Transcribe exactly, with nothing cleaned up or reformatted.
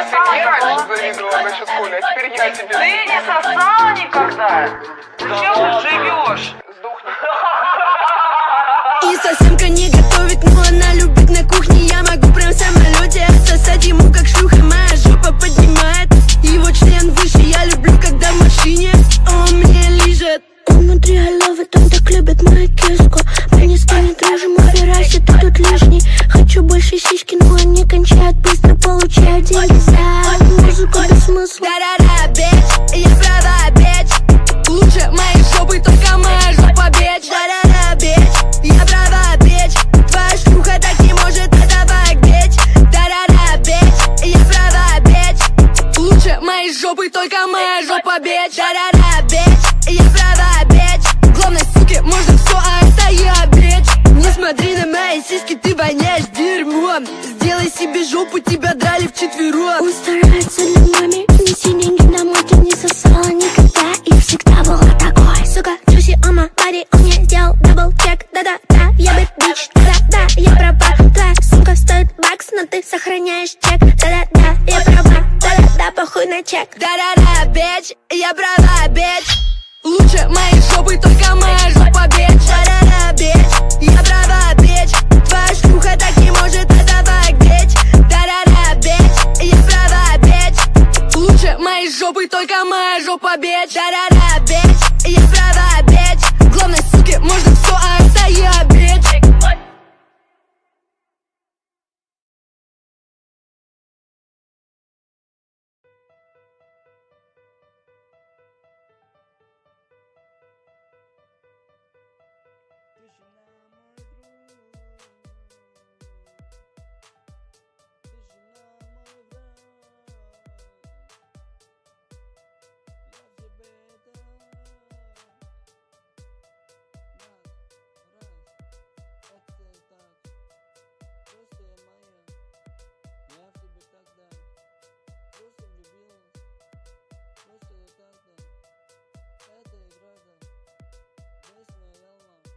сосала никогда. завидовала насчет Коли, а теперь я тебе. Ты не сосала никогда? Чем ты живешь? Сдохни. И совсемка не готовит, но она любит на кухне. Я могу прям в самолете отсосать ему, как шлюха. Моя жопа поднимает его член выше. Я люблю, когда в машине он мне лижет. Он внутри головы, он так любит мою киску. Мы ни с кем не дружим, убирайся, ты тут лишний. Хочу больше сиськи, но они кончают быстро. Получаю деньги за музыку без смысла. Да-да-да, бич, я права, бич. Лучше моей жопы только моя жопа, бич. Да-да-да, бич, я права, бич. Твоя шлюха так не может отдавать, бич. Да-да-да, бич, я права, бич. Лучше моей жопы только моя жопа, бич. Да-да-да, бич, я права, бич. Главное, суки, можно все, а это я, бич. Не смотри на мои сиськи, ты воняешь дерьмом. Сделай себе жопу, тебя драли вчетвером. Он старается для маме, неси деньги домой. Ты не сосала никогда и всегда была такой. Сука, Джуси, ома, пари, он мне сделал дабл-чек. Да-да-да, я бы бич, да-да-да, я права. Твоя сумка стоит бакс, но ты сохраняешь чек. Да-да-да, я права, да-да-да, похуй на чек. Да-да-да, бич, я права, бич. Лучше моей жопы только моя жопа, бич. Да-да-да, бич, я права, бич. Твоя шлюха так не может отдавать, бич. Да-да-да, бич, я права, бич. Лучше моей жопы только моя жопа, бич. Да-да-да.